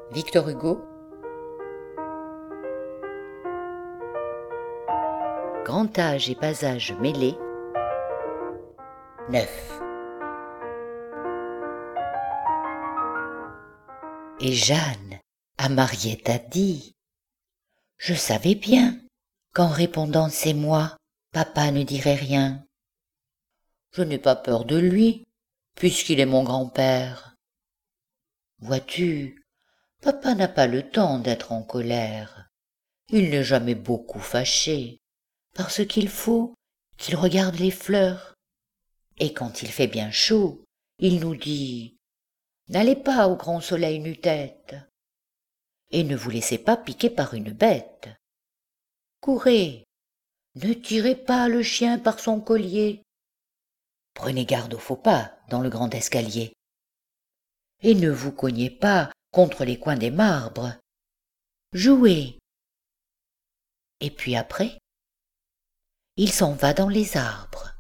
Victor Hugo. Grand âge et bas âge mêlés. 9. Et Jeanne à Mariette a dit: je savais bien qu'en répondant c'est moi, papa ne dirait rien. Je n'ai pas peur de lui, puisqu'il est mon grand-père. Vois-tu, papa n'a pas le temps d'être en colère. Il n'est jamais beaucoup fâché, parce qu'il faut qu'il regarde les fleurs. Et quand il fait bien chaud, il nous dit: n'allez pas au grand soleil nu-tête, et ne vous laissez pas piquer par une bête. Courez, ne tirez pas le chien par son collier. Prenez garde aux faux pas dans le grand escalier. Et ne vous cognez pas contre les coins des marbres. Jouez. Et puis après, il s'en va dans les arbres.